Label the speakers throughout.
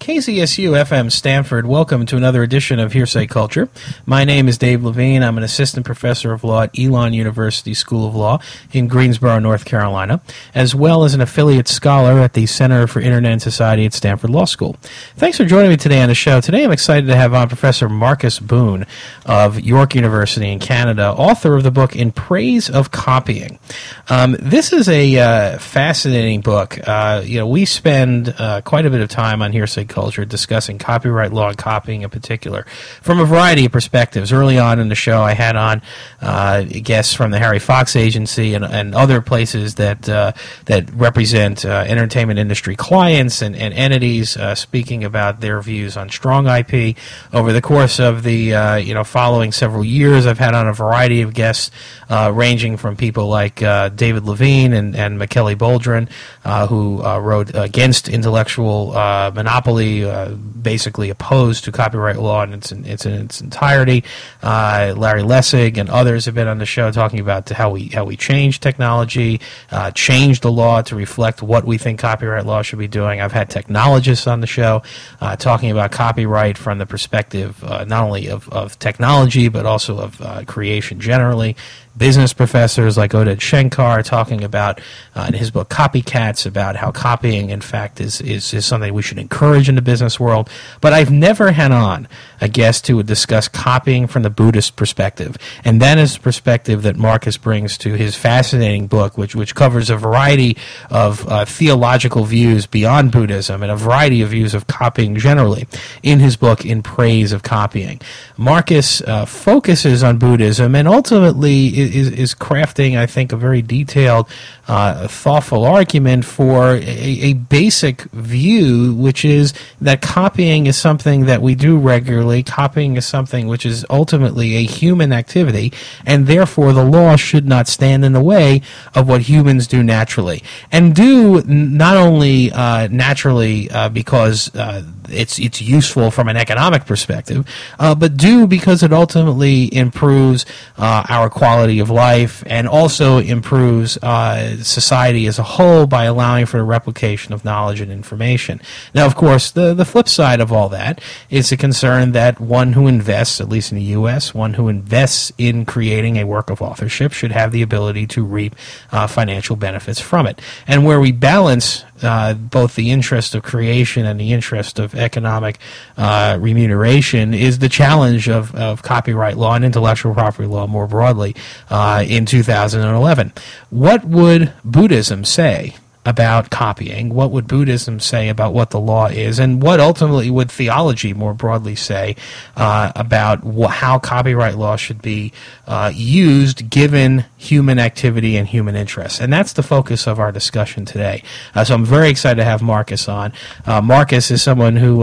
Speaker 1: KZSU-FM Stanford, welcome to another edition of Hearsay Culture. My name is Dave Levine. I'm an assistant professor of law at Elon University School of Law in Greensboro, North Carolina, as well as an affiliate scholar at the Center for Internet and Society at Stanford Law School. Thanks for joining me today on the show. Today I'm excited to have on Professor Marcus Boone of York University in Canada, author of the book In Praise of Copying. This is a fascinating book. We spend quite a bit of time on Hearsay Culture discussing copyright law and copying in particular from a variety of perspectives. Early on in the show, I had on guests from the Harry Fox Agency and other places that represent entertainment industry clients and entities speaking about their views on strong IP. Over the course of the following several years, I've had on a variety of guests ranging from people like David Levine and McKelly Boldrin, who wrote against intellectual monopoly, basically opposed to copyright law in its entirety. Larry Lessig and others have been on the show talking about how we change technology, change the law to reflect what we think copyright law should be doing. I've had technologists on the show talking about copyright from the perspective not only of technology but also of creation generally. Business professors like Oded Shenkar talking about, in his book Copycats, about how copying, in fact, is something we should encourage in the business world. But I've never had on a guest who would discuss copying from the Buddhist perspective. And that is the perspective that Marcus brings to his fascinating book, which covers a variety of theological views beyond Buddhism and a variety of views of copying generally in his book In Praise of Copying. Marcus focuses on Buddhism and ultimately is crafting, I think, a very detailed, thoughtful argument for a basic view, which is that copying is something that we do regularly. Copying is something which is ultimately a human activity, and therefore the law should not stand in the way of what humans do naturally. And do not only naturally because it's useful from an economic perspective, but do because it ultimately improves our quality of life and also improves society as a whole by allowing for the replication of knowledge and information. Now, of course, the flip side of all that is the concern that one who invests, at least in the U.S., one who invests in creating a work of authorship should have the ability to reap financial benefits from it. And where we balance both the interest of creation and the interest of economic remuneration is the challenge of copyright law and intellectual property law more broadly in 2011. What would Buddhism say about copying? What would Buddhism say about what the law is? And what ultimately would theology more broadly say about how copyright law should be used given human activity and human interests? And that's the focus of our discussion today. So I'm very excited to have Marcus on. Marcus is someone who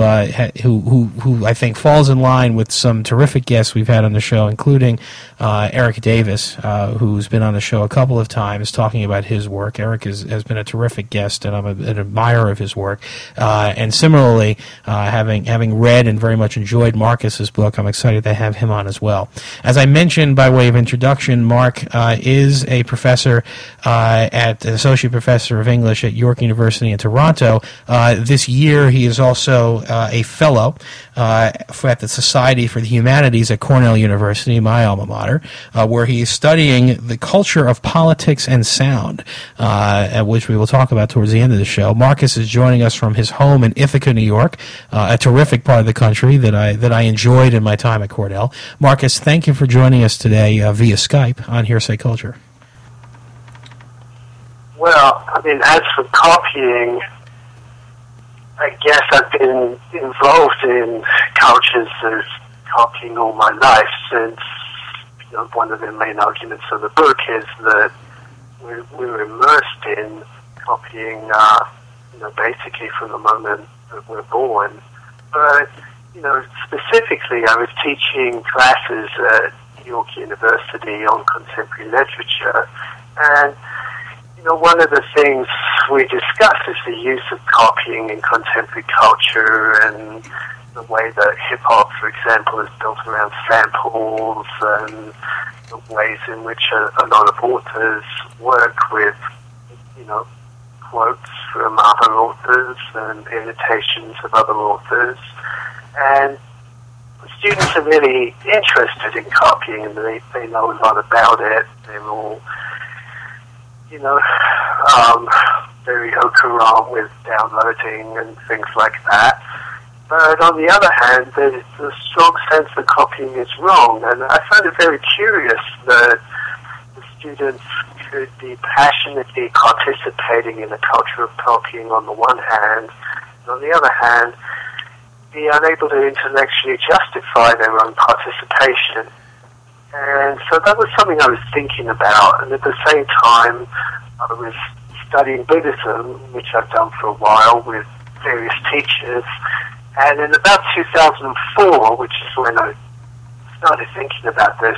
Speaker 1: I think falls in line with some terrific guests we've had on the show, including Eric Davis, who's been on the show a couple of times talking about his work. Eric has been a terrific guest, and I'm an admirer of his work. And similarly, having read and very much enjoyed Marcus's book, I'm excited to have him on as well. As I mentioned by way of introduction, Mark is a professor an associate professor of English at York University in Toronto. This year, he is also a fellow at the Society for the Humanities at Cornell University, my alma mater, where he is studying the culture of politics and sound, which we will talk about towards the end of the show. Marcus is joining us from his home in Ithaca, New York, a terrific part of the country that I enjoyed in my time at Cornell. Marcus, thank you for joining us today via Skype on Hearsay Culture.
Speaker 2: Well, I mean, as for copying, I guess I've been involved in cultures of copying all my life since one of the main arguments of the book is that we're immersed in copying, basically from the moment that we're born. But, specifically, I was teaching classes at York University on contemporary literature, and one of the things we discuss is the use of copying in contemporary culture and the way that hip-hop, for example, is built around samples and the ways in which a lot of authors work with, quotes from other authors and imitations of other authors. And the students are really interested in copying, and they know a lot about it. They're all, very au courant with downloading and things like that. But on the other hand, there's a strong sense that copying is wrong, and I find it very curious that the students could be passionately participating in the culture of copying on the one hand, and on the other hand, be unable to intellectually justify their own participation. And so that was something I was thinking about, and at the same time, I was studying Buddhism, which I've done for a while with various teachers. And in about 2004, which is when I started thinking about this,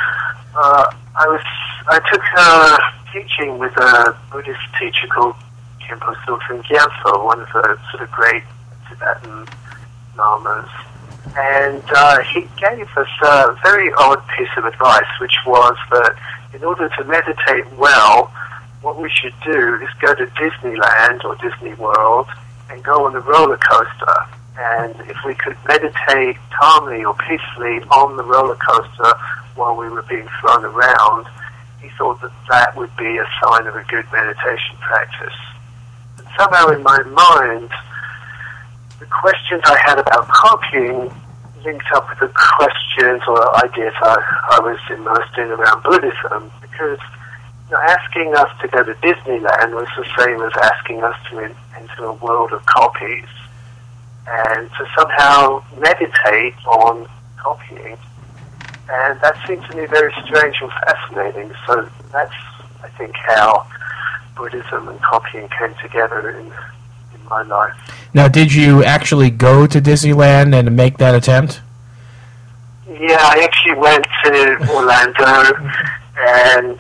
Speaker 2: I took teaching with a Buddhist teacher called Khenpo Sogtrul Gyaltso, one of the sort of great Tibetan lamas. And he gave us a very odd piece of advice, which was that in order to meditate well, what we should do is go to Disneyland or Disney World and go on the roller coaster. And if we could meditate calmly or peacefully on the roller coaster while we were being thrown around, he thought that that would be a sign of a good meditation practice. And somehow in my mind, the questions I had about copying linked up with the questions or ideas I was immersed in around Buddhism, because asking us to go to Disneyland was the same as asking us to enter a world of copies. And to somehow meditate on copying. And that seemed to me very strange and fascinating. So that's, I think, how Buddhism and copying came together in my life.
Speaker 1: Now, did you actually go to Disneyland and make that attempt?
Speaker 2: Yeah, I actually went to Orlando, and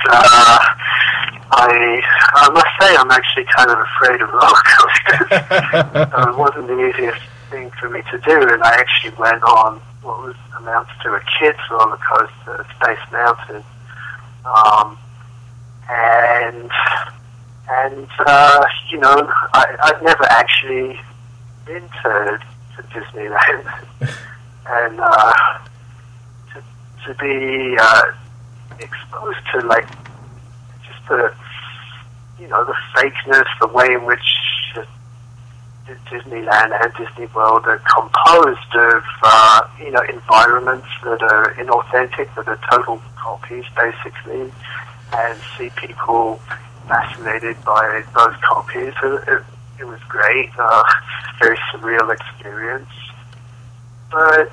Speaker 2: I must say I'm actually kind of afraid of roller coasters. It wasn't the easiest thing for me to do, and I actually went on what amounts to a kid's roller coaster, Space Mountain, I've never actually been to Disneyland, and to be exposed to just the fakeness, the way in which Disneyland and Disney World are composed of environments that are inauthentic, that are total copies basically, and see people fascinated by those copies. It was great, very surreal experience. But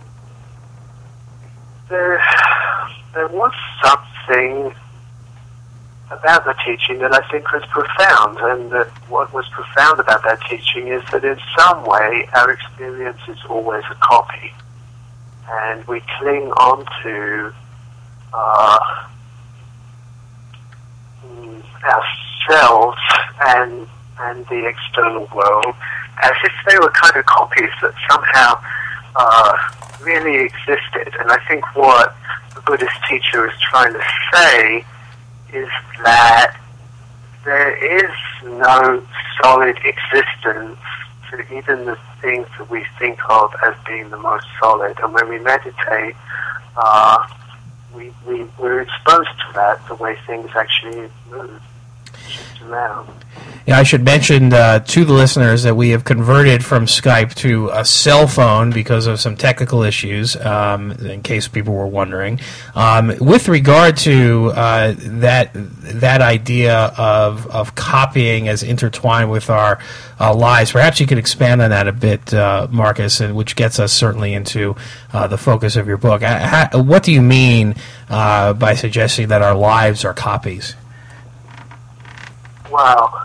Speaker 2: there was something about the teaching that I think was profound, and that what was profound about that teaching is that in some way our experience is always a copy, and we cling on to ourselves and the external world as if they were kind of copies that somehow really existed. And I think what the Buddhist teacher is trying to say is that there is no solid existence to even the things that we think of as being the most solid. And when we meditate, we're exposed to that, the way things actually move, shift around.
Speaker 1: Yeah, I should mention to the listeners that we have converted from Skype to a cell phone because of some technical issues, in case people were wondering. With regard to that idea of copying as intertwined with our lives, perhaps you could expand on that a bit, Marcus, and which gets us certainly into the focus of your book. What do you mean by suggesting that our lives are copies?
Speaker 2: Wow.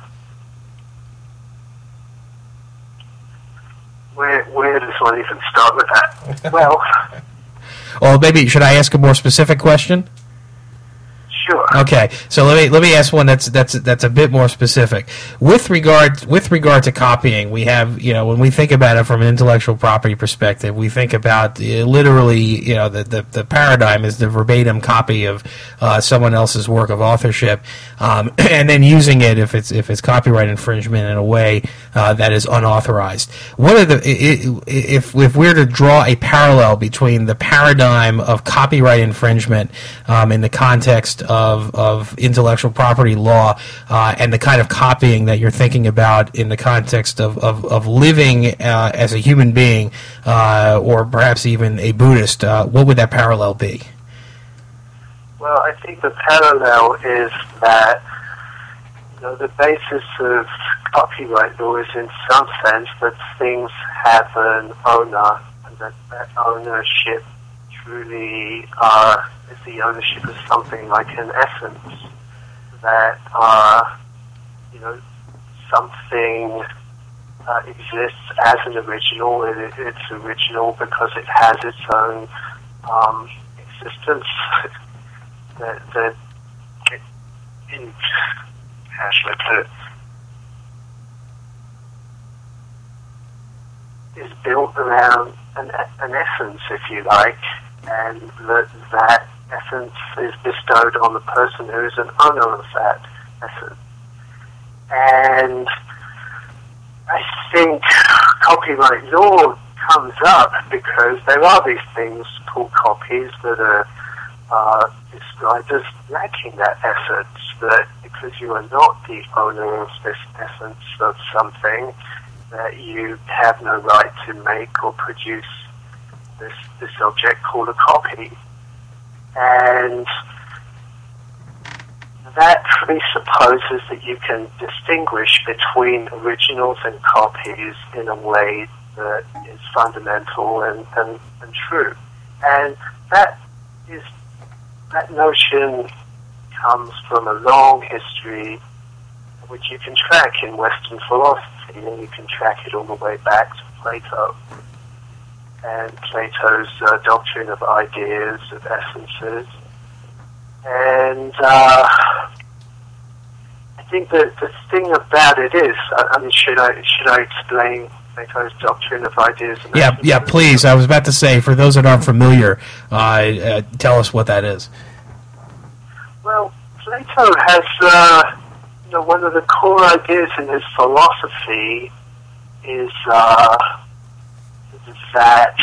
Speaker 2: Where does one even start with that? Well,
Speaker 1: maybe should I ask a more specific question?
Speaker 2: Sure.
Speaker 1: Okay, so let me ask one that's a bit more specific. With regard to copying, we have, when we think about it from an intellectual property perspective, we think about literally, the paradigm is the verbatim copy of someone else's work of authorship, and then using it if it's copyright infringement in a way that is unauthorized. What are if we're to draw a parallel between the paradigm of copyright infringement in the context of intellectual property law and the kind of copying that you're thinking about in the context of living as a human being or perhaps even a Buddhist, what would that parallel be?
Speaker 2: Well, I think the parallel is that the basis of copyright law is in some sense that things have an owner, and that ownership truly is the ownership of something like an essence, that something exists as an original. It's original because it has its own existence. that how should I put it? Is built around an essence, if you like, and that essence is bestowed on the person who is an owner of that essence. And I think copyright law comes up because there are these things called copies that are described as lacking that essence, that because you are not the owner of this essence of something, that you have no right to make or produce this object called a copy. And that presupposes that you can distinguish between originals and copies in a way that is fundamental and true. And that notion comes from a long history which you can track in Western philosophy, and you can track it all the way back to Plato and Plato's doctrine of ideas, of essences. And I think that the thing about it is, should I explain Plato's doctrine of ideas and essences?
Speaker 1: Yeah, please. I was about to say, for those that aren't familiar, tell us what that is.
Speaker 2: Well, Plato has, one of the core ideas in his philosophy is that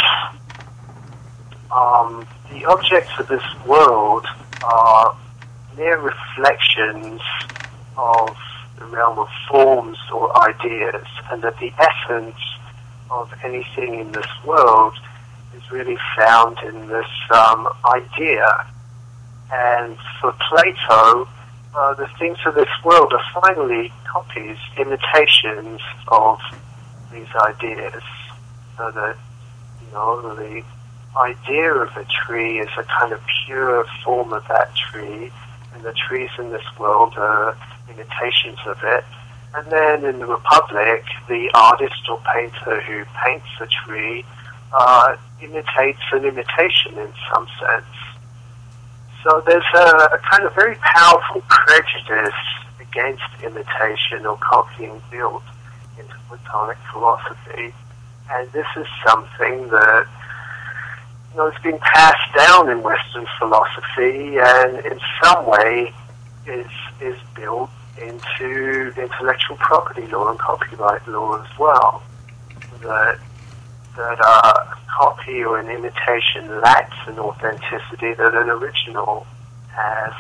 Speaker 2: the objects of this world are mere reflections of the realm of forms or ideas, and that the essence of anything in this world is really found in this idea. And for Plato, the things of this world are finally copies, imitations of these ideas. So that, the idea of a tree is a kind of pure form of that tree, and the trees in this world are imitations of it. And then in the Republic, the artist or painter who paints a tree imitates an imitation in some sense. So there's a kind of very powerful prejudice against imitation or copying built into Platonic philosophy. And this is something that has been passed down in Western philosophy, and in some way is built into intellectual property law and copyright law as well. That a copy or an imitation lacks an authenticity that an original has.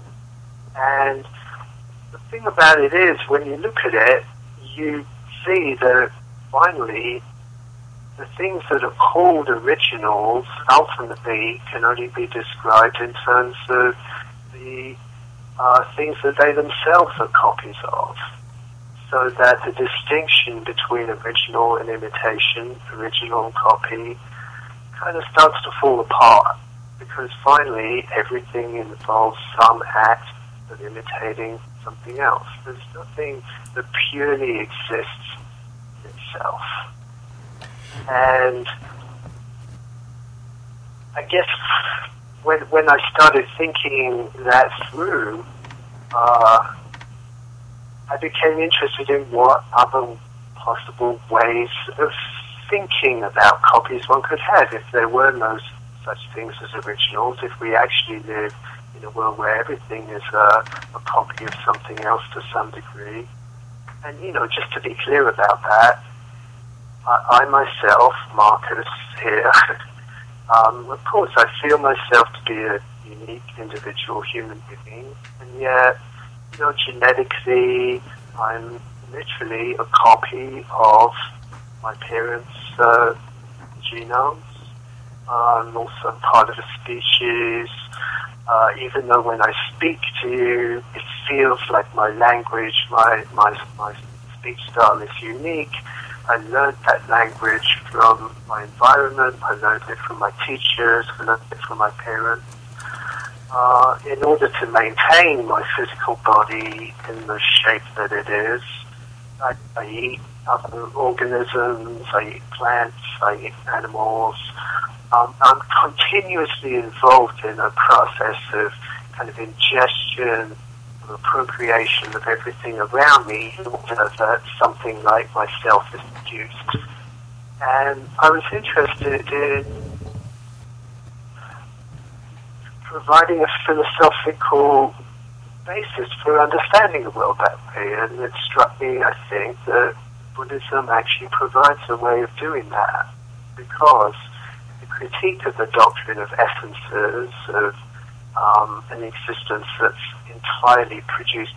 Speaker 2: And the thing about it is, when you look at it, you see that finally the things that are called originals ultimately can only be described in terms of the things that they themselves are copies of. So that the distinction between original and imitation, original and copy, kind of starts to fall apart, because finally everything involves some act of imitating something else. There's nothing that purely exists in itself. And I guess when I started thinking that through, I became interested in what other possible ways of thinking about copies one could have if there were no such things as originals, if we actually live in a world where everything is a copy of something else to some degree. And, just to be clear about that, I myself, Marcus here, of course I feel myself to be a unique individual human being, and yet, genetically, I'm literally a copy of my parents' genomes. I'm also part of a species. Even though when I speak to you, it feels like my language, my speech style is unique. I learned that language from my environment. I learned it from my teachers. I learned it from my parents. In order to maintain my physical body in the shape that it is, I eat other organisms, I eat plants, I eat animals. I'm continuously involved in a process of kind of ingestion, of appropriation of everything around me in order that something like myself is produced. And I was interested in providing a philosophical basis for understanding the world that way, and it struck me, I think, that Buddhism actually provides a way of doing that, because the critique of the doctrine of essences, of an existence that's entirely produced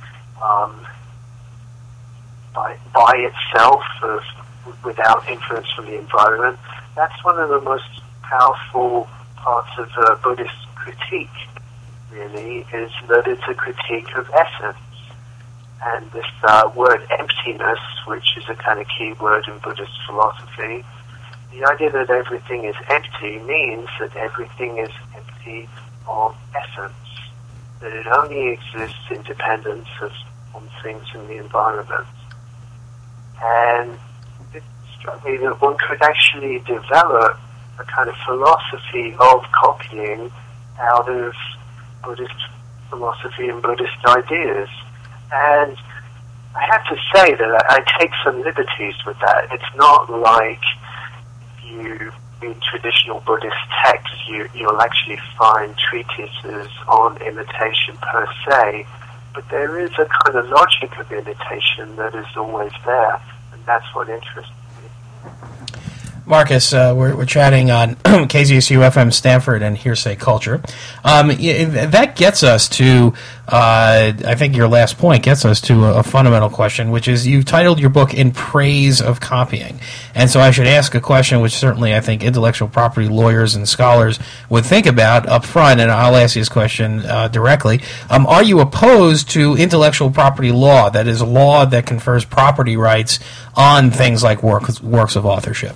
Speaker 2: by itself, without influence from the environment, that's one of the most powerful parts of the Buddhist critique, really, is that it's a critique of essence. And this word emptiness, which is a kind of key word in Buddhist philosophy, the idea that everything is empty means that everything is empty of essence, that it only exists in dependence on things in the environment. And it struck me that one could actually develop a kind of philosophy of copying out of Buddhist philosophy and Buddhist ideas. And I have to say that I take some liberties with that. It's not like you read traditional Buddhist texts, you'll actually find treatises on imitation per se, but there is a kind of logic of imitation that is always there, and that's what interests me.
Speaker 1: Marcus, we're chatting on KZSU-FM Stanford and Hearsay Culture. That gets us to, I think your last point gets us to a fundamental question, which is you titled your book In Praise of Copying. And so I should ask a question which certainly I think intellectual property lawyers and scholars would think about up front, and I'll ask you this question directly. Are you opposed to intellectual property law, that is, law that confers property rights on things like works of authorship?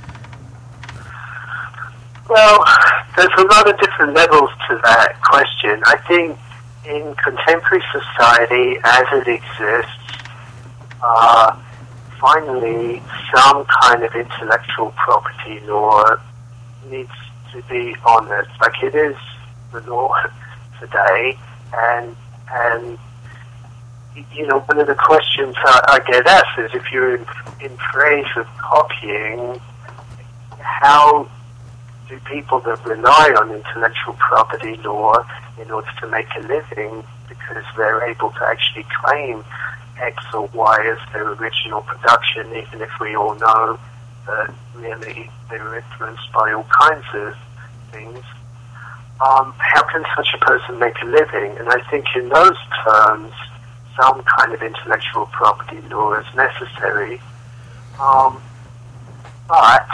Speaker 2: Well, there's a lot of different levels to that question. I think in contemporary society as it exists, finally some kind of intellectual property law needs to be honoured. Like it is the law today, and one of the questions I get asked is, if you're in praise of copying, how do people that rely on intellectual property law in order to make a living, because they're able to actually claim X or Y as their original production, even if we all know that really they were influenced by all kinds of things, how can such a person make a living? And I think in those terms, some kind of intellectual property law is necessary. But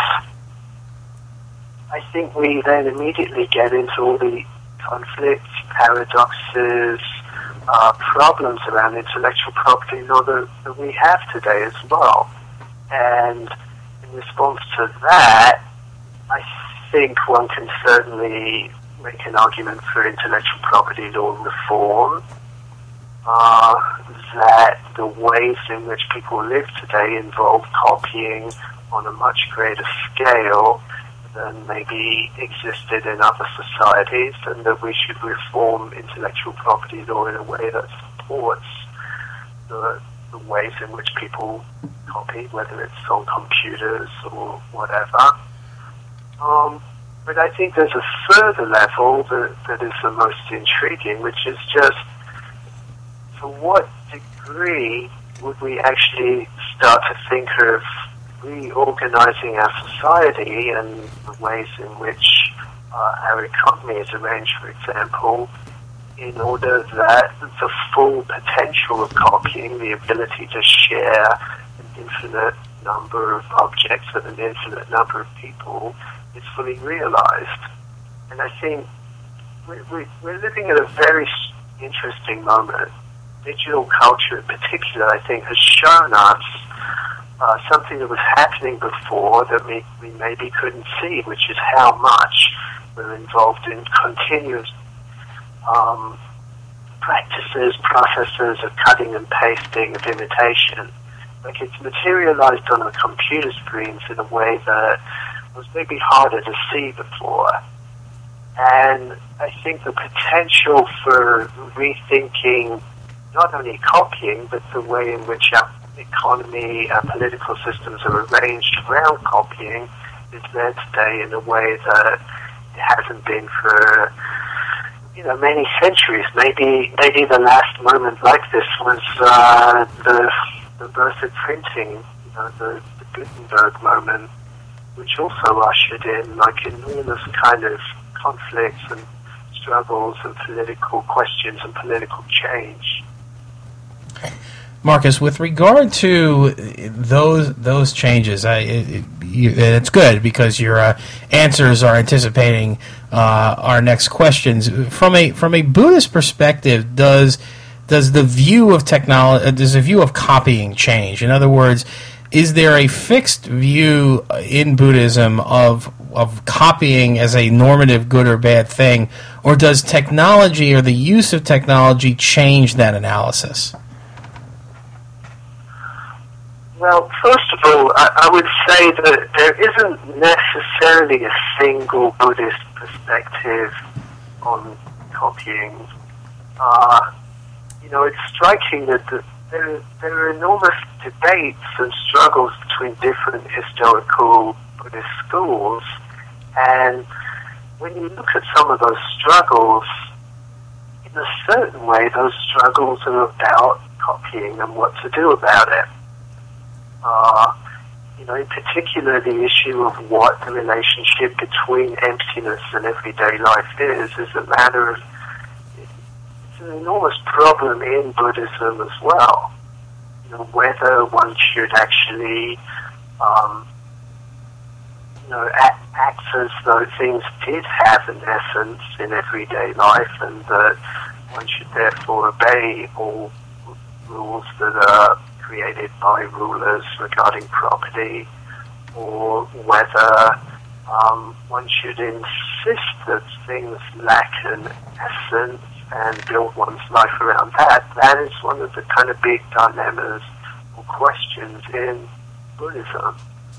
Speaker 2: I think we then immediately get into all the conflicts, paradoxes, problems around intellectual property law that we have today as well. And in response to that, I think one can certainly make an argument for intellectual property law reform, that the ways in which people live today involve copying on a much greater scale than maybe existed in other societies, and that we should reform intellectual property law in a way that supports the ways in which people copy, whether it's on computers or whatever. But I think there's a further level that is the most intriguing, which is just to what degree would we actually start to think of reorganizing our society and the ways in which our economy is arranged, for example, in order that the full potential of copying, the ability to share an infinite number of objects with an infinite number of people, is fully realized. And I think we're living at a very interesting moment. Digital culture in particular, I think, has shown us something that was happening before that we maybe couldn't see, which is how much we're involved in continuous practices, processes of cutting and pasting, of imitation. Like, it's materialized on the computer screens in a way that was maybe harder to see before. And I think the potential for rethinking not only copying, but the way in which our economy, our political systems are arranged around copying is there today in a way that it hasn't been for, many centuries. Maybe the last moment like this was the birth of printing, the Gutenberg moment, which also ushered in like enormous kind of conflicts and struggles and political questions and political change.
Speaker 1: Marcus, with regard to those changes, it's good because your answers are anticipating our next questions. From a Buddhist perspective, does the view of technology, does the view of copying change? In other words, is there a fixed view in Buddhism of copying as a normative good or bad thing, or does technology or the use of technology change that analysis?
Speaker 2: Well, first of all, I would say that there isn't necessarily a single Buddhist perspective on copying. It's striking that there are enormous debates and struggles between different historical Buddhist schools, and when you look at some of those struggles, in a certain way, those struggles are about copying and what to do about it. In particular, the issue of what the relationship between emptiness and everyday life is a matter of, it's an enormous problem in Buddhism as well. Whether one should actually, act as though things did have an essence in everyday life, and that one should therefore obey all rules that are created by rulers regarding property, or whether one should insist that things lack an essence and build one's life around that. That is one of the kind of big dilemmas or questions in Buddhism.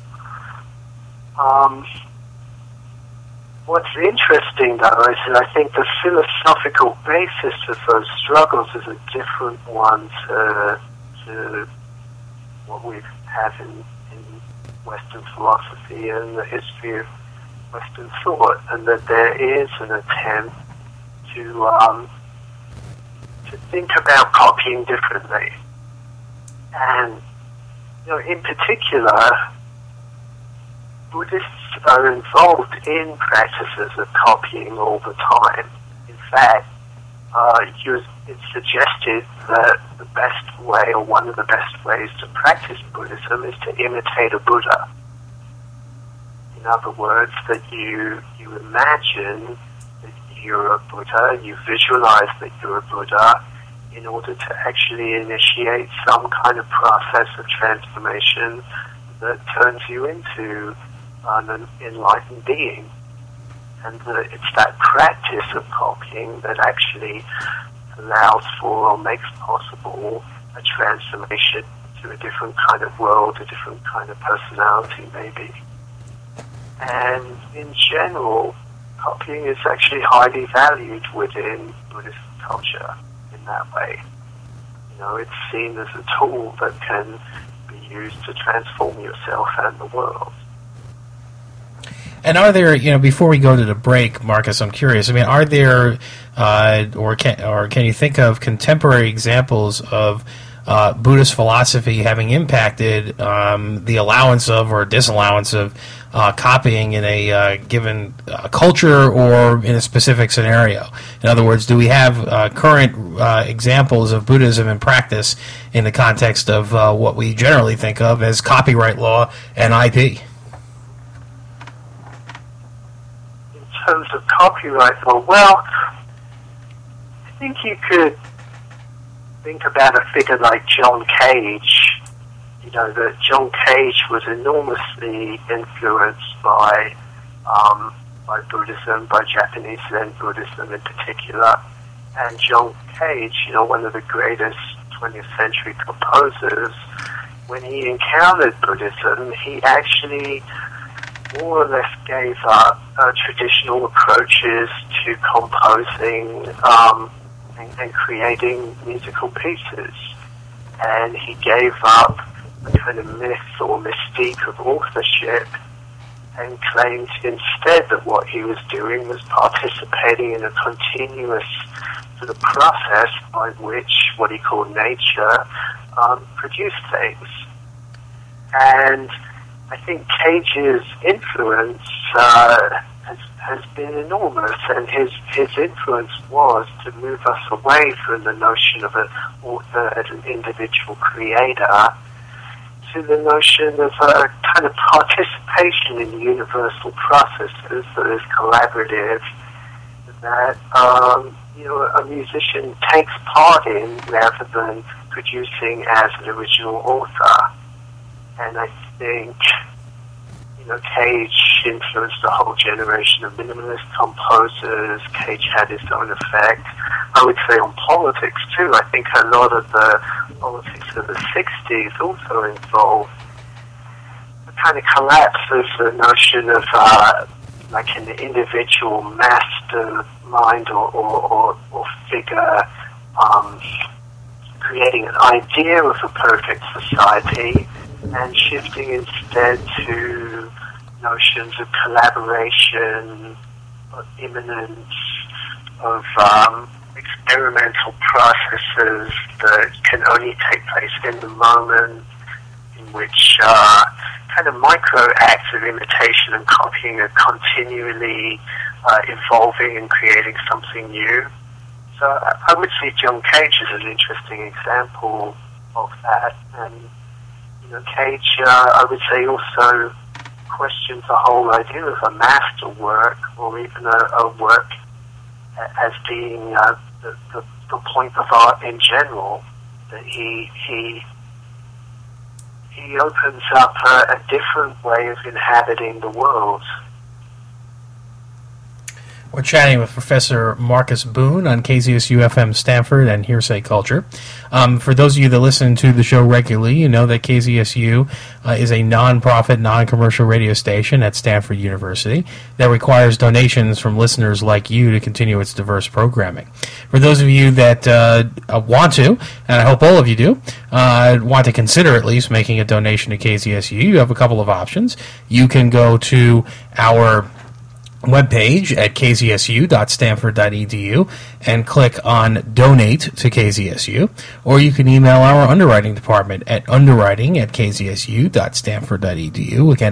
Speaker 2: What's interesting, though, is that I think the philosophical basis of those struggles is a different one to what we have in Western philosophy and the history of Western thought, and that there is an attempt to think about copying differently. And, in particular, Buddhists are involved in practices of copying all the time. In fact, it's suggested that the best way, or one of the best ways to practice Buddhism, is to imitate a Buddha. In other words, that you imagine that you're a Buddha, you visualize that you're a Buddha, in order to actually initiate some kind of process of transformation that turns you into an enlightened being. And it's that practice of copying that actually allows for or makes possible a transformation to a different kind of world, a different kind of personality, maybe. And in general, copying is actually highly valued within Buddhist culture in that way. You know, it's seen as a tool that can be used to transform yourself and the world.
Speaker 1: And are there, before we go to the break, Marcus, I'm curious. I mean, are there, or can you think of contemporary examples of Buddhist philosophy having impacted the allowance of or disallowance of copying in a given culture or in a specific scenario? In other words, do we have current examples of Buddhism in practice in the context of what we generally think of as copyright law and IP?
Speaker 2: In terms of copyright law, well, I think you could think about a figure like John Cage. You know, that John Cage was enormously influenced by Buddhism, by Japanese Zen Buddhism in particular. And John Cage, one of the greatest 20th century composers, when he encountered Buddhism, he actually more or less gave up traditional approaches to composing and creating musical pieces. And he gave up a kind of myth or mystique of authorship and claimed instead that what he was doing was participating in a continuous sort of process by which what he called nature produced things. And I think Cage's influence has been enormous, and his influence was to move us away from the notion of an author as an individual creator to the notion of a kind of participation in universal processes that is collaborative, that a musician takes part in rather than producing as an original author. And I think Cage influenced a whole generation of minimalist composers. Cage had his own effect, I would say, on politics too. I think a lot of the politics of the 60s also involved the kind of collapse of the notion of like an individual mastermind or figure creating an idea of a perfect society, and shifting instead to notions of collaboration, of immanence, of experimental processes that can only take place in the moment, in which kind of micro acts of imitation and copying are continually evolving and creating something new. So I would see John Cage as an interesting example of that. And Cage, I would say, also questions the whole idea of a masterwork, or even a work as being the point of art in general. That he opens up a different way of inhabiting the world.
Speaker 1: We're chatting with Professor Marcus Boone on KZSU-FM Stanford and Hearsay Culture. For those of you that listen to the show regularly, you know that KZSU is a non-profit, non-commercial radio station at Stanford University that requires donations from listeners like you to continue its diverse programming. For those of you that want to, and I hope all of you do, want to consider at least making a donation to KZSU, you have a couple of options. You can go to our webpage at kzsu.stanford.edu and click on Donate to KZSU, or you can email our underwriting department at underwriting@kzsu.stanford.edu. Again,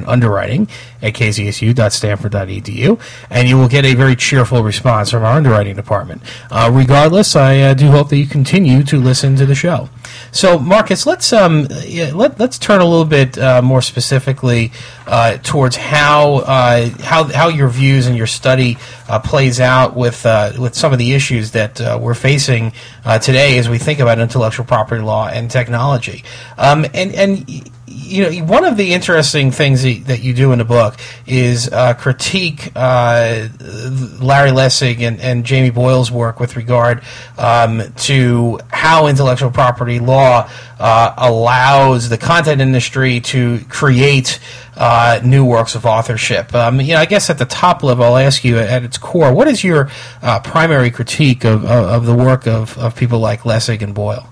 Speaker 1: underwriting@kzsu.stanford.edu, and you will get a very cheerful response from our underwriting department. Regardless, I do hope that you continue to listen to the show. So, Marcus, let's turn a little bit more specifically towards how your views and your study plays out with some of the issues that we're facing today as we think about intellectual property law and technology. And one of the interesting things that you do in the book is critique Larry Lessig and Jamie Boyle's work with regard to how intellectual property law allows the content industry to create new works of authorship. I guess at the top level, I'll ask you at its core, what is your primary critique of the work of people like Lessig and Boyle?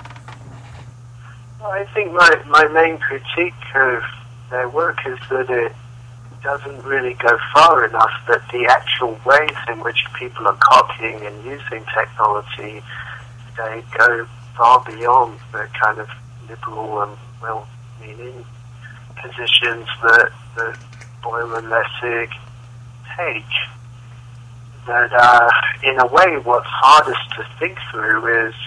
Speaker 2: I think my main critique of their work is that it doesn't really go far enough, that the actual ways in which people are copying and using technology, they go far beyond the kind of liberal and well-meaning positions that Boyle and Lessig take. That in a way, what's hardest to think through is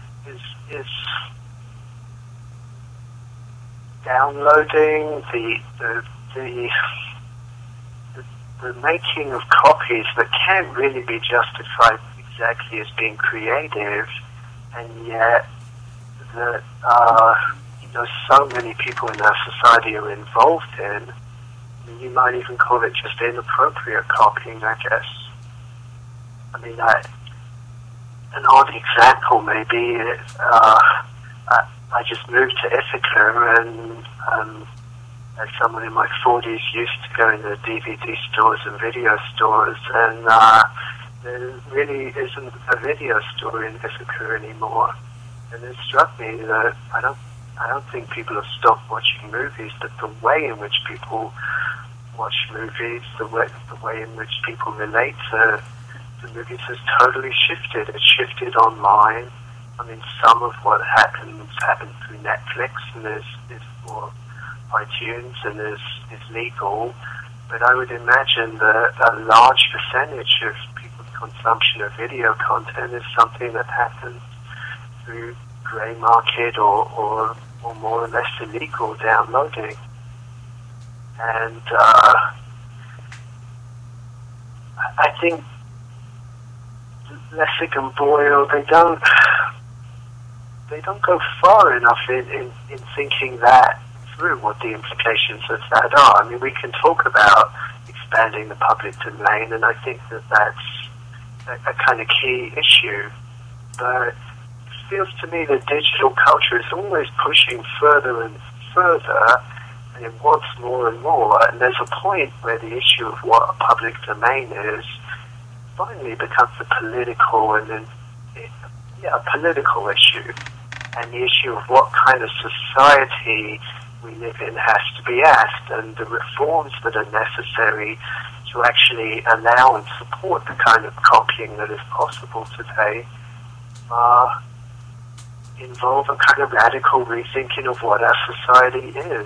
Speaker 2: downloading the making of copies that can't really be justified exactly as being creative, and yet that so many people in our society are involved in. I mean, you might even call it just inappropriate copying, I guess. I mean, an odd example maybe is I just moved to Ithaca, and as someone in my 40s used to go in the DVD stores and video stores, and there really isn't a video store in Ithaca anymore. And it struck me that I don't think people have stopped watching movies, but the way in which people watch movies, the way in which people relate to the movies has totally shifted. It's shifted online. I mean, some of what happens through Netflix and is for iTunes and is legal, but I would imagine that a large percentage of people's consumption of video content is something that happens through grey market or more or less illegal downloading. And I think Lessig and Boyle, they don't go far enough in thinking that through, what the implications of that are. I mean, we can talk about expanding the public domain, and I think that's a kind of key issue. But it feels to me that digital culture is always pushing further and further, and it wants more and more. And there's a point where the issue of what a public domain is finally becomes a political a political issue, and the issue of what kind of society we live in has to be asked, and the reforms that are necessary to actually allow and support the kind of copying that is possible today involve a kind of radical rethinking of what our society is.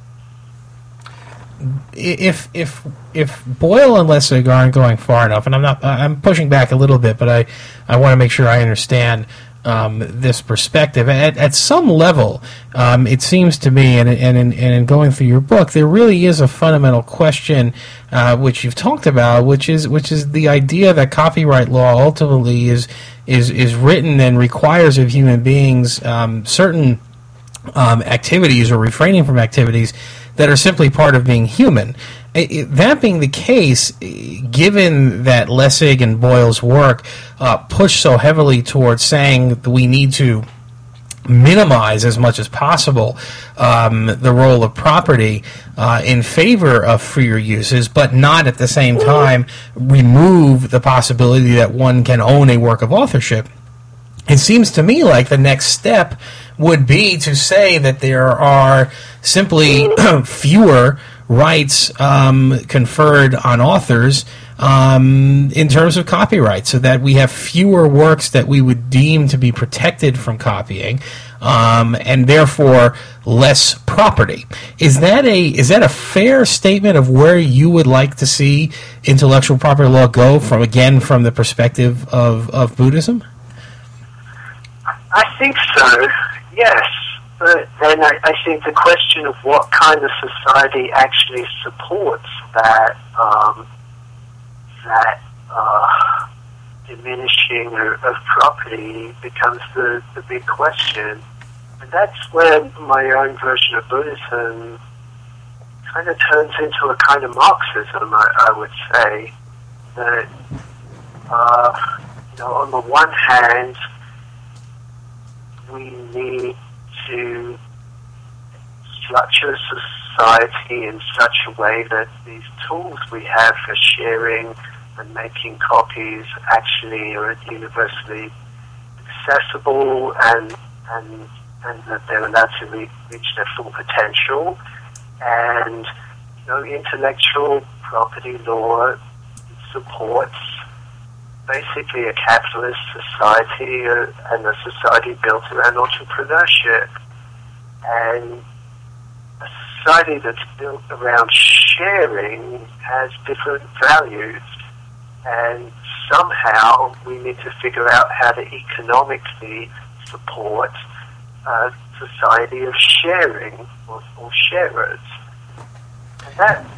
Speaker 1: If Boyle and Lessig aren't going far enough, and I'm pushing back a little bit, but I want to make sure I understand this perspective. At some level, it seems to me, and in going through your book, there really is a fundamental question which you've talked about, which is the idea that copyright law ultimately is written and requires of human beings certain activities or refraining from activities that are simply part of being human. That being the case, given that Lessig and Boyle's work push so heavily towards saying that we need to minimize as much as possible the role of property in favor of freer uses, but not at the same time remove the possibility that one can own a work of authorship, it seems to me like the next step would be to say that there are simply fewer rights conferred on authors in terms of copyright, so that we have fewer works that we would deem to be protected from copying, and therefore less property. Is that a fair statement of where you would like to see intellectual property law go from the perspective of Buddhism?
Speaker 2: I think so, yes. But then I think the question of what kind of society actually supports that diminishing of property becomes the big question. And that's where my own version of Buddhism kind of turns into a kind of Marxism, I would say. That, on the one hand, we need to structure society in such a way that these tools we have for sharing and making copies actually are universally accessible and that they're allowed to reach their full potential. And intellectual property law supports basically a capitalist society and a society built around entrepreneurship. And a society that's built around sharing has different values. And somehow we need to figure out how to economically support a society of sharing or sharers. And that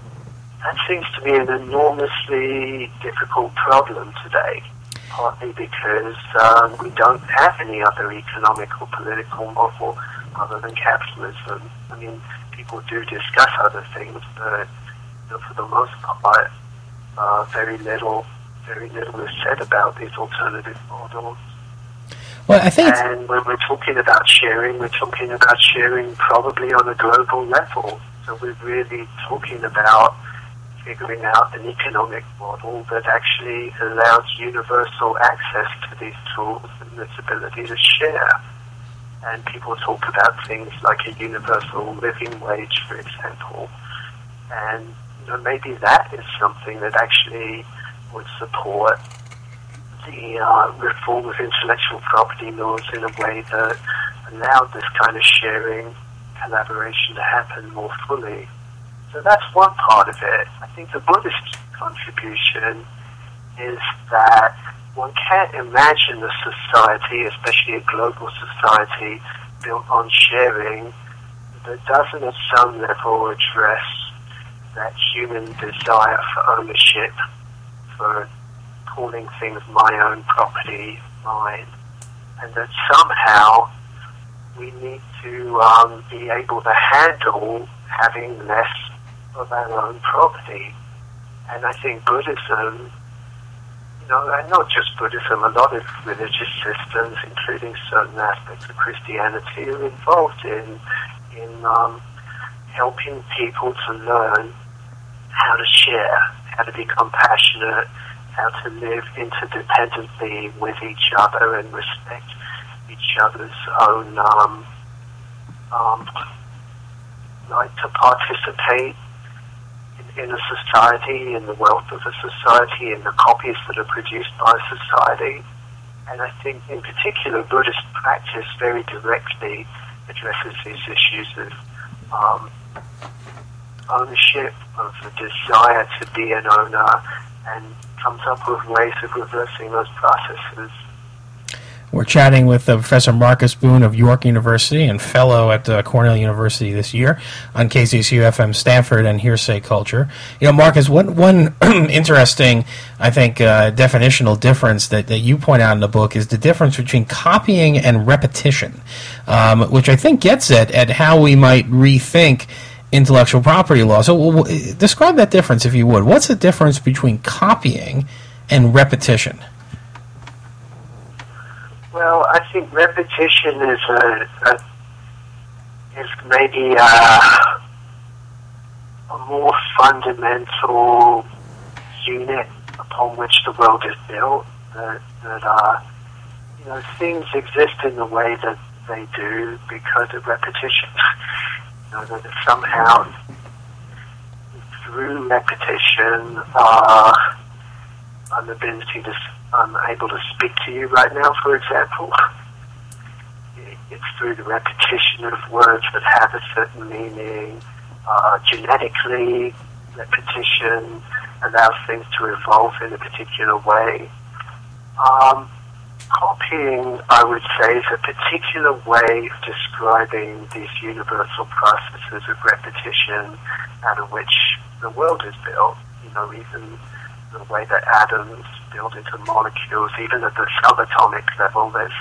Speaker 2: seems to be an enormously difficult problem today, partly because we don't have any other economic or political model other than capitalism. I mean, people do discuss other things, but for the most part, very little is said about these alternative models.
Speaker 1: Well, I think
Speaker 2: and when we're talking about sharing, we're talking about sharing probably on a global level. So we're really talking about figuring out an economic model that actually allows universal access to these tools and this ability to share. And people talk about things like a universal living wage, for example. And maybe that is something that actually would support the reform of intellectual property laws in a way that allowed this kind of sharing, collaboration to happen more fully. So that's one part of it. I think the Buddhist contribution is that one can't imagine a society, especially a global society, built on sharing that doesn't at some level address that human desire for ownership, for calling things my own property, mine, and that somehow we need to be able to handle having less of our own property. And I think Buddhism, and not just Buddhism, a lot of religious systems, including certain aspects of Christianity, are involved in helping people to learn how to share, how to be compassionate, how to live interdependently with each other and respect each other's own right to participate in a society, in the wealth of a society, in the copies that are produced by a society. And I think in particular Buddhist practice very directly addresses these issues of ownership, of the desire to be an owner, and comes up with ways of reversing those processes.
Speaker 1: We're chatting with Professor Marcus Boone of York University and fellow at Cornell University this year on KZSU-FM Stanford and Hearsay Culture. Marcus, one interesting, I think, definitional difference that you point out in the book is the difference between copying and repetition, which I think gets at how we might rethink intellectual property law. So describe that difference, if you would. What's the difference between copying and repetition?
Speaker 2: Well, I think repetition is maybe a more fundamental unit upon which the world is built. Things exist in the way that they do because of repetition. That somehow through repetition, I'm able to speak to you right now, for example. It's through the repetition of words that have a certain meaning. Genetically, repetition allows things to evolve in a particular way. Copying, I would say, is a particular way of describing these universal processes of repetition out of which the world is built. Even the way that atoms build into molecules, even at the subatomic level, there's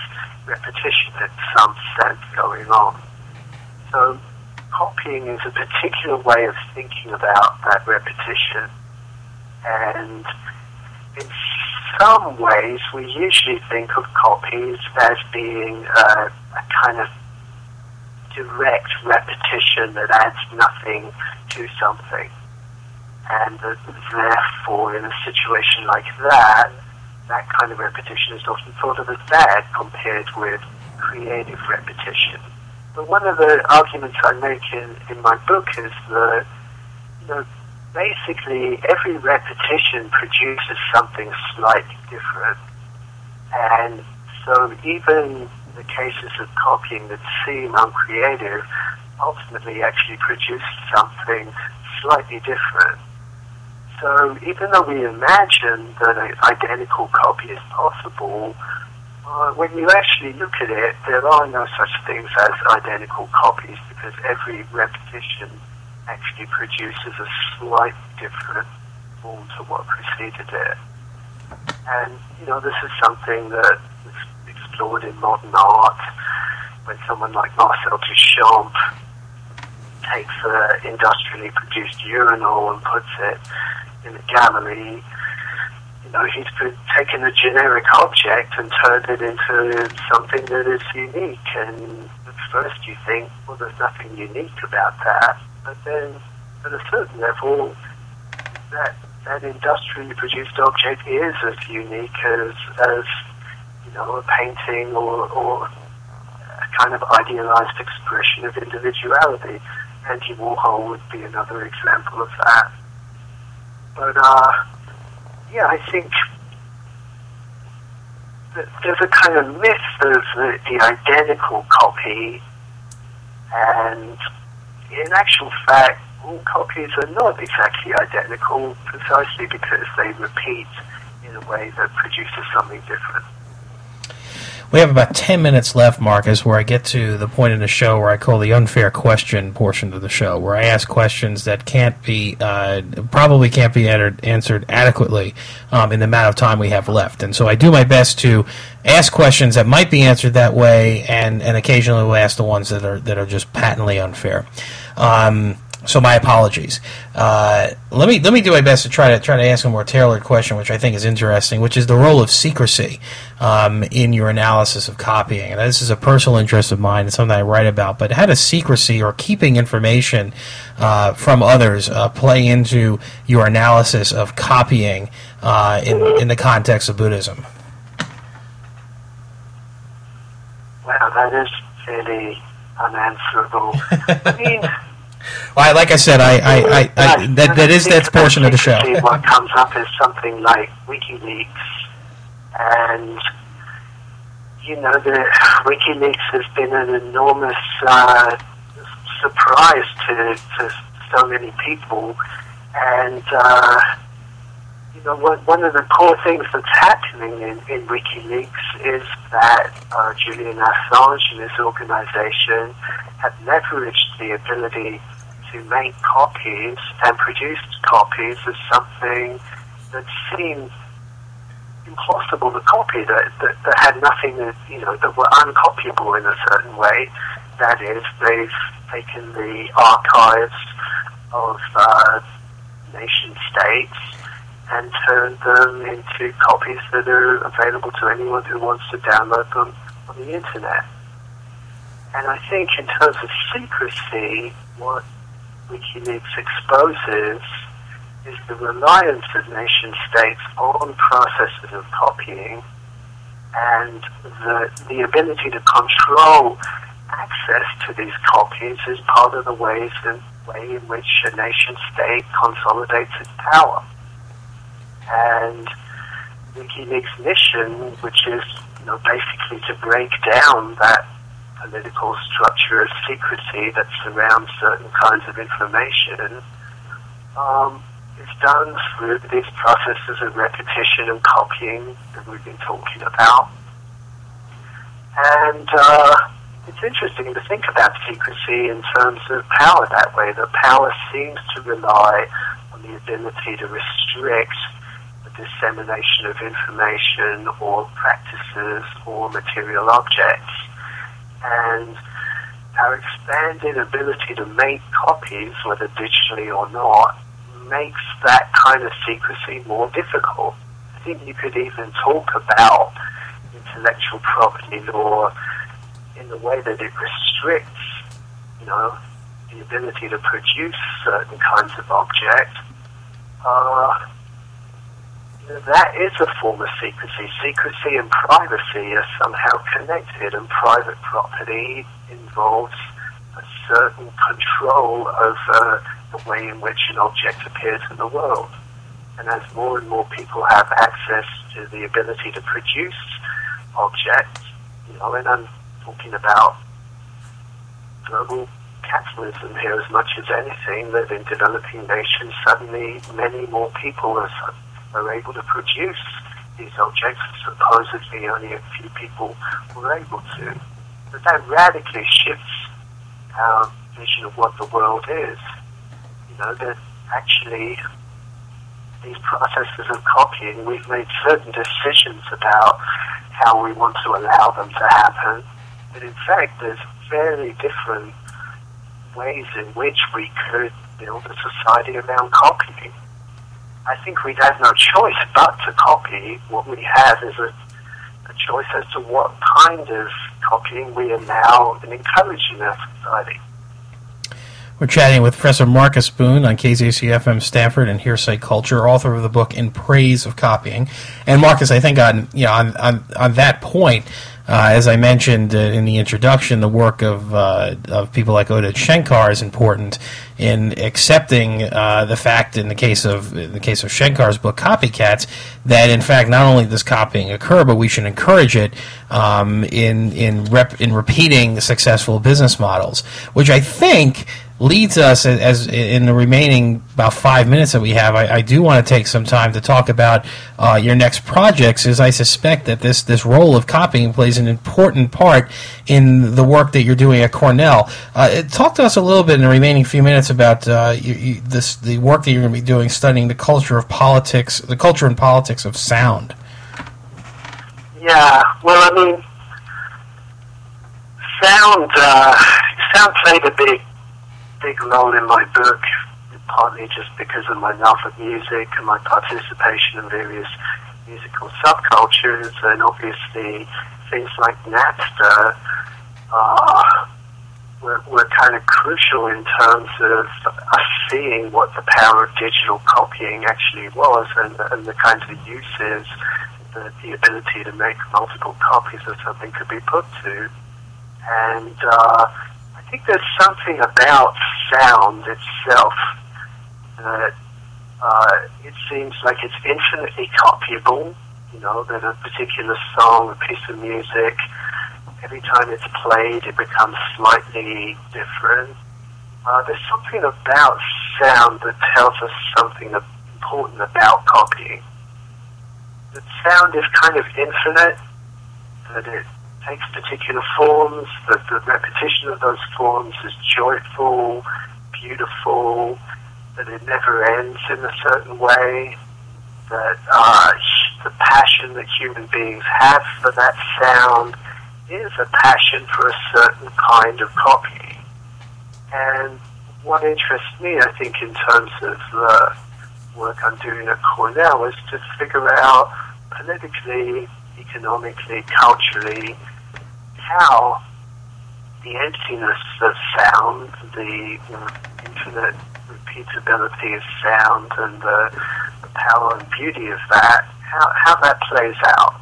Speaker 2: repetition in some sense going on. So copying is a particular way of thinking about that repetition. And in some ways, we usually think of copies as being a kind of direct repetition that adds nothing to something. And that therefore, in a situation like that, that kind of repetition is often thought of as bad compared with creative repetition. But one of the arguments I make in my book is that, basically every repetition produces something slightly different. And so even the cases of copying that seem uncreative ultimately actually produce something slightly different. So even though we imagine that an identical copy is possible, when you actually look at it, there are no such things as identical copies because every repetition actually produces a slightly different form to what preceded it. And, this is something that is explored in modern art when someone like Marcel Duchamp takes an industrially produced urinal and puts it in a gallery. He's taken a generic object and turned it into something that is unique. And at first you think, well, there's nothing unique about that. But then, at a certain level, that industrially produced object is as unique as a painting or a kind of idealized expression of individuality. Andy Warhol would be another example of that. But I think that there's a kind of myth of the identical copy, and in actual fact, all copies are not exactly identical precisely because they repeat in a way that produces something different.
Speaker 1: We have about 10 minutes left, Marcus, where I get to the point in the show where I call the unfair question portion of the show, where I ask questions that probably can't be answered adequately in the amount of time we have left. And so I do my best to ask questions that might be answered that way, and occasionally we'll ask the ones that are just patently unfair. So my apologies. Let me do my best to try to ask a more tailored question, which I think is interesting, which is the role of secrecy in your analysis of copying. And this is a personal interest of mine. It's something I write about. But how does secrecy or keeping information from others play into your analysis of copying in the context of Buddhism?
Speaker 2: Wow, that is fairly unanswerable. I mean,
Speaker 1: well, like I said, that's portion of the show.
Speaker 2: What comes up is something like WikiLeaks, and the WikiLeaks has been an enormous surprise to so many people, and one of the core things that's happening in WikiLeaks is that Julian Assange and his organization have leveraged the ability to make copies and produce copies as something that seemed impossible to copy, that had nothing that were uncopyable in a certain way. That is, they've taken the archives of nation states and turned them into copies that are available to anyone who wants to download them on the internet. And I think in terms of secrecy, what WikiLeaks exposes is the reliance of nation states on processes of copying, and the ability to control access to these copies is part of the way in which a nation state consolidates its power. And WikiLeaks' mission, which is basically to break down that political structure of secrecy that surrounds certain kinds of information, is done through these processes of repetition and copying that we've been talking about. And it's interesting to think about secrecy in terms of power that way. The power seems to rely on the ability to restrict the dissemination of information or practices or material objects. And our expanded ability to make copies, whether digitally or not, makes that kind of secrecy more difficult. I think you could even talk about intellectual property law in the way that it restricts, the ability to produce certain kinds of objects. That is a form of secrecy. Secrecy and privacy are somehow connected, and private property involves a certain control over the way in which an object appears in the world. And as more and more people have access to the ability to produce objects, and I'm talking about global capitalism here as much as anything, that in developing nations suddenly many more people are able to produce these objects. Supposedly only a few people were able to. But that radically shifts our vision of what the world is. That actually these processes of copying, we've made certain decisions about how we want to allow them to happen. But in fact, there's very different ways in which we could build a society around copying. I think we'd have no choice but to copy. What we have is a choice as to what kind of copying we allow and encourage in our society.
Speaker 1: We're chatting with Professor Marcus Boone on KZAC-FM Stanford and Hearsay Culture, author of the book In Praise of Copying. And Marcus, I think on that point, as I mentioned in the introduction, the work of people like Oded Shenkar is important in accepting the fact, in the case of Shenkar's book Copycats, that in fact not only does copying occur, but we should encourage it in repeating successful business models, which I think leads us, as in the remaining about 5 minutes that we have, I do want to take some time to talk about your next projects, as I suspect that this role of copying plays an important part in the work that you're doing at Cornell. Talk to us a little bit in the remaining few minutes about the work that you're going to be doing, studying the culture and politics of sound.
Speaker 2: Yeah, well, I mean, sound played a big role in my book, partly just because of my love of music and my participation in various musical subcultures, and obviously things like Napster were kind of crucial in terms of us seeing what the power of digital copying actually was, and the kinds of uses that the ability to make multiple copies of something could be put to. And I think there's something about sound itself that it seems like it's infinitely copyable, that a particular song, a piece of music, every time it's played, it becomes slightly different. There's something about sound that tells us something important about copying. That sound is kind of infinite, that it takes particular forms, that the repetition of those forms is joyful, beautiful, that it never ends in a certain way, that the passion that human beings have for that sound is a passion for a certain kind of copying. And what interests me, I think, in terms of the work I'm doing at Cornell, is to figure out politically, economically, culturally, how the emptiness of sound, the infinite repeatability of sound, and the power and beauty of that, how that plays out.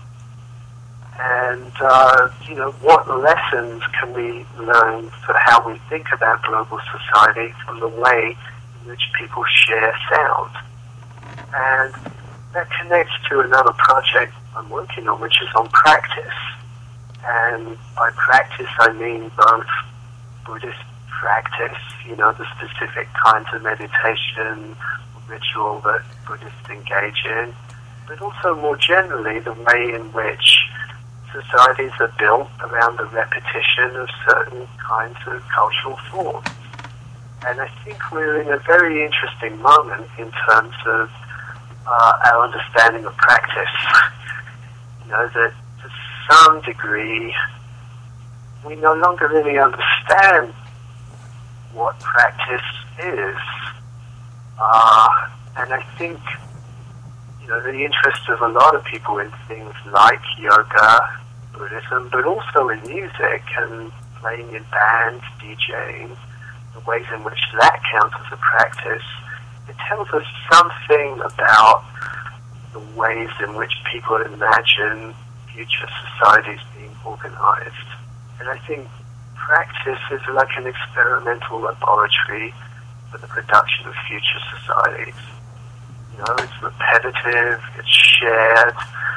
Speaker 2: And, what lessons can we learn for how we think about global society from the way in which people share sound. And that connects to another project I'm working on, which is on practice. And by practice, I mean both Buddhist practice, the specific kinds of meditation, ritual that Buddhists engage in, but also more generally the way in which societies are built around the repetition of certain kinds of cultural forms. And I think we're in a very interesting moment in terms of our understanding of practice. That to some degree we no longer really understand what practice is. And I think, the interest of a lot of people in things like yoga, Buddhism, but also in music and playing in bands, DJing, the ways in which that counts as a practice, it tells us something about the ways in which people imagine future societies being organized. And I think practice is like an experimental laboratory for the production of future societies. It's repetitive, it's shared.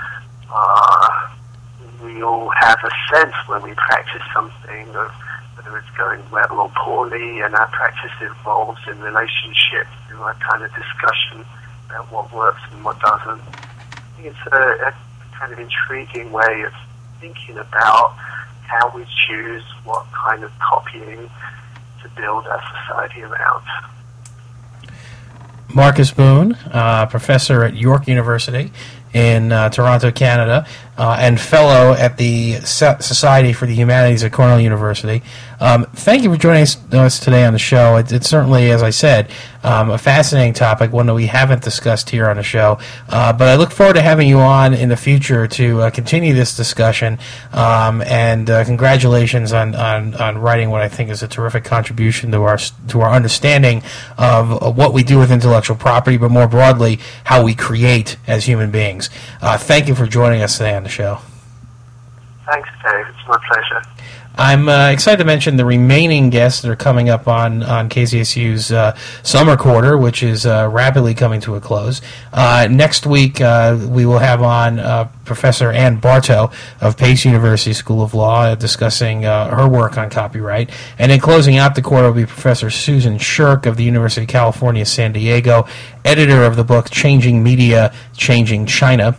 Speaker 2: We all have a sense when we practice something of whether it's going well or poorly, and our practice evolves in relationship to a kind of discussion about what works and what doesn't. I think it's a kind of intriguing way of thinking about how we choose what kind of copying to build our society around.
Speaker 1: Marcus Boone, professor at York University in Toronto, Canada, and fellow at the Society for the Humanities at Cornell University. Thank you for joining us today on the show. It's certainly, as I said, a fascinating topic, one that we haven't discussed here on the show. But I look forward to having you on in the future to continue this discussion. And congratulations on writing what I think is a terrific contribution to our understanding of what we do with intellectual property, but more broadly, how we create as human beings. Thank you for joining us today on the show.
Speaker 2: Thanks, Dave. It's my pleasure.
Speaker 1: I'm excited to mention the remaining guests that are coming up on KZSU's summer quarter, which is rapidly coming to a close. Next week, we will have on Professor Ann Bartow of Pace University School of Law discussing her work on copyright. And then closing out the quarter will be Professor Susan Shirk of the University of California, San Diego, editor of the book Changing Media, Changing China.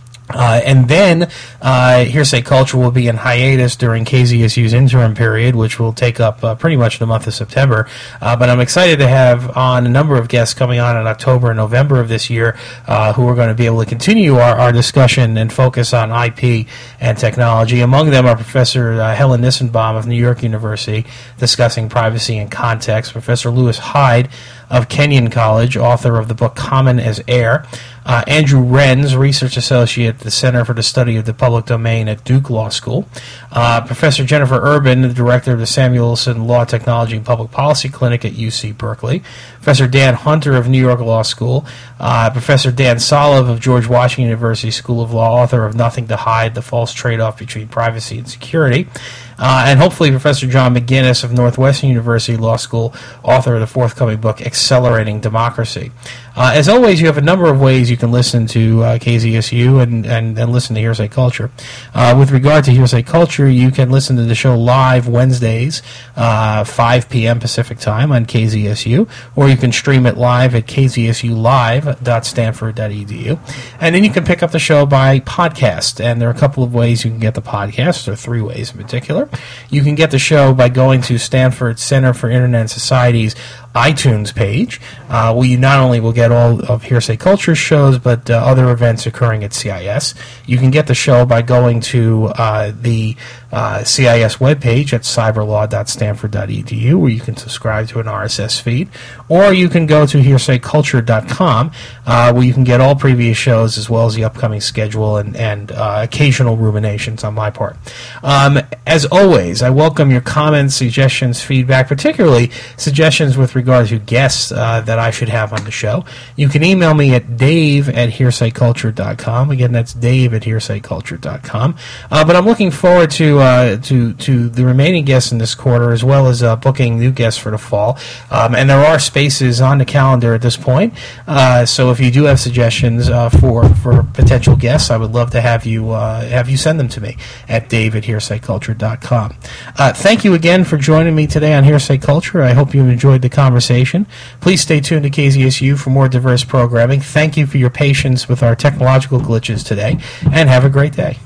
Speaker 1: And then Hearsay Culture will be in hiatus during KZSU's interim period, which will take up pretty much the month of September. But I'm excited to have on a number of guests coming on in October and November of this year who are going to be able to continue our discussion and focus on IP and technology. Among them are Professor Helen Nissenbaum of New York University, discussing privacy and context, Professor Lewis Hyde of Kenyon College, author of the book Common as Air, Andrew Renz, Research Associate at the Center for the Study of the Public Domain at Duke Law School, Professor Jennifer Urban, the Director of the Samuelson Law, Technology, and Public Policy Clinic at UC Berkeley, Professor Dan Hunter of New York Law School, Professor Dan Solov of George Washington University School of Law, author of Nothing to Hide, The False Trade-Off Between Privacy and Security, and hopefully Professor John McGinnis of Northwestern University Law School, author of the forthcoming book Accelerating Democracy. As always, you have a number of ways you can listen to KZSU and listen to Hearsay Culture. With regard to Hearsay Culture, you can listen to the show live Wednesdays, 5 p.m. Pacific Time on KZSU, or you can stream it live at kzsulive.stanford.edu. And then you can pick up the show by podcast, and there are a couple of ways you can get the podcast, or 3 ways in particular. You can get the show by going to Stanford Center for Internet and Society's iTunes page, where you not only will get all of Hearsay Culture's shows, but other events occurring at CIS. You can get the show by going to the CIS webpage at cyberlaw.stanford.edu, where you can subscribe to an RSS feed, or you can go to hearsayculture.com, where you can get all previous shows as well as the upcoming schedule and occasional ruminations on my part. As always, I welcome your comments, suggestions, feedback, particularly suggestions with regard to guests that I should have on the show. You can email me at dave@hearsayculture.com. Again, that's dave@hearsayculture.com. But I'm looking forward to the remaining guests in this quarter, as well as booking new guests for the fall. And there are spaces on the calendar at this point. So if you do have suggestions for potential guests, I would love to have you send them to me at dave@hearsayculture.com. Thank you again for joining me today on Hearsay Culture. I hope you enjoyed the conversation. Please stay tuned to KZSU for more diverse programming. Thank you for your patience with our technological glitches today, and have a great day.